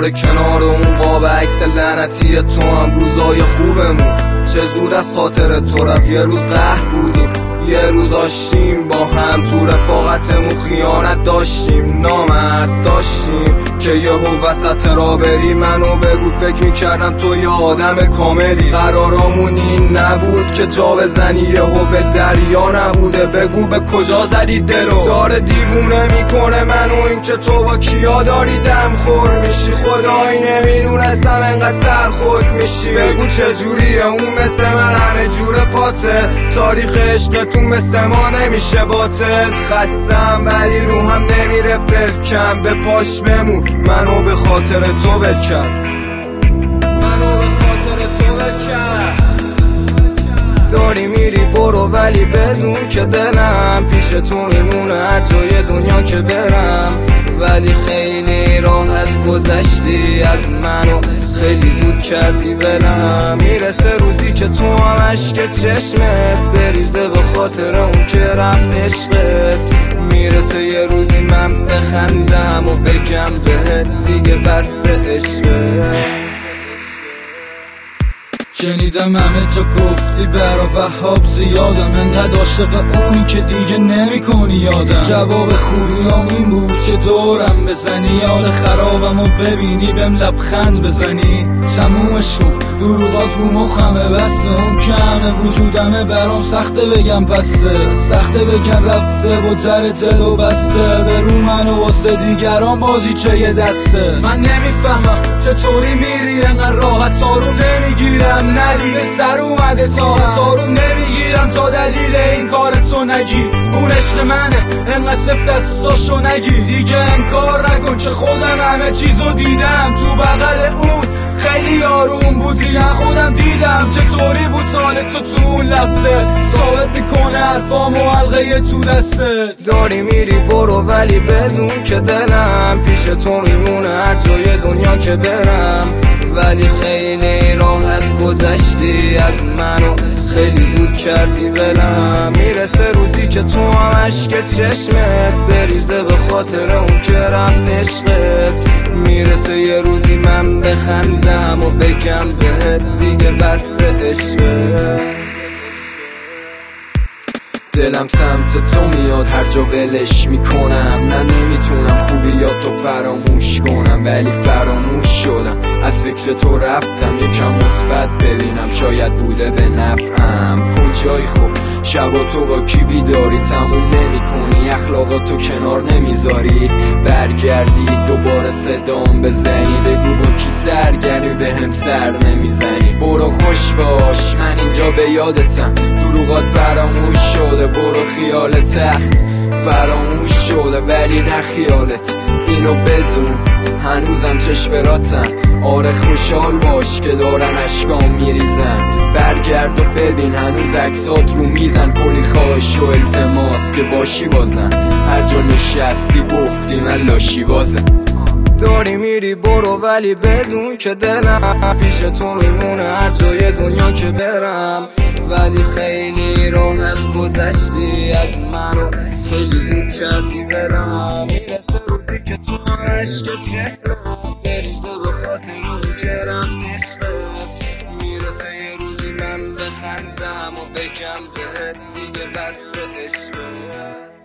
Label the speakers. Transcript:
Speaker 1: دوباره کنار اون قاب عکس لعنتی تو هم روزای خوبمون چه زود از خاطر تو رفت. یه روز قهر بودیم، یه روز آشتیم با هم، تو رفاقتمون خیانت داشتیم، نامرد داشتیم که یهو وسط را بری. منو بگو فکر میکردم تو یه آدم کاملی، قرارمون این نبود که جا بزنی یهو به دریا نبوده. بگو به کجا زدی دلو، داره دیوونه میکنه منو این که تو با کیا داری دم خور میشی. خدایی نمیدونستم انقدر سرخود میشی. بگو چجوریه اون مثل من همه جور پاته، تاریخ عشقتون مثل ما نمیشه باطل. خستم ولی روحم نمیره بلکم، به پاش بمون منو به خاطر تو بلکم، منو به خاطر تو بلکم. داری میری برو ولی بدون که دلم پیش تو میمونه هر جای دنیا که برم. ولی خیلی راحت گذشتی از منو، خیلی زود کردی ولم. میرسه روزی که تو هم عشق چشمت بریزه به خاطر اون که رفت عشقت. میرسه یه روزی من بخندم و بگم بهت دیگه بس عشقت.
Speaker 2: شنیدم همه جا گفتی برا وهاب زیادم، انقدر عاشق اونی که دیگه نمی کنی یادم. جواب خوبیام این بود که دورم بزنی، یاد خرابم و ببینی بهم لبخند بزنی. تمومش کن دروغات رو مخمه بسته، اون که همه وجودمه برام سخته بگم پسته، سخته بگم رفته با در دل و بسته. برو من و واسه دیگران بازی چه یه دسته. من نمیفهمم چطوری میری انقدر راحت، آروم نمیگیرم ندیده سر اومده تا رو نمیگیرم تا دلیل این کار تو نگی. اون عشق منه انقدر سفت دستاشو نگی، دیگه انکار نکن که خودم همه چیزو دیدم. تو بغل اون خیلی آروم بودی، خودم دیدم چطوری بود حالت تو اون لحظه. ثابت میکنه حرفام و حلقه تو دسته.
Speaker 1: داری میری برو ولی بدون که دلم پیش تو میمونه هر جای دنیا که برم. ولی خیلی راحت گذشتی از منو، خیلی زود کردی ولم. میرسه روزی که تو هم عشق چشمت بریزه به خاطر اون که رفت عشقت. میرسه یه روزی من بخندم و بگم بهت دیگه بس عشقت. دلم سمت تو میاد هر جا ولش میکنم، نه نمیتونم خوبیات تو فراموش کنم. ولی فراموش شدم از فکر تو رفتم، یکم مثبت ببینم شاید بوده به نفعم. کجایی خوب شبا تو با کی بیداری، تموم نمی کنی اخلاقاتو کنار نمیذاری. برگردی دوباره صدام بزنی، بگو با کی سرگرمی به هم سر نمیزنی. برو خوش باش من اینجا به یادتم، دروغات فراموش شده. برو خیال تخت فراموش شده ولی نه خیالت، اینو بدون هنوزم چشمراتم. آره خوشحال باش که دارن اشکام میریزن، برگرد و ببین هنوز عکسات رو میزن. کلی خواهش و التماس که باشی بازن، هر جا نشستی گفتی من لاشی بازم. داری میری برو ولی بدون که دلم پیش تو میمونه هر جای دنیا که برم. ولی خیلی راحت گذشتی از منو، خیلی زود کردی برم. میرسه روزی که تو عشق چشمت بریزه به خاطر اون که رفت عشقت. میرسه یه روزی من بخندم و بگم بهت دیگه بس عشقت.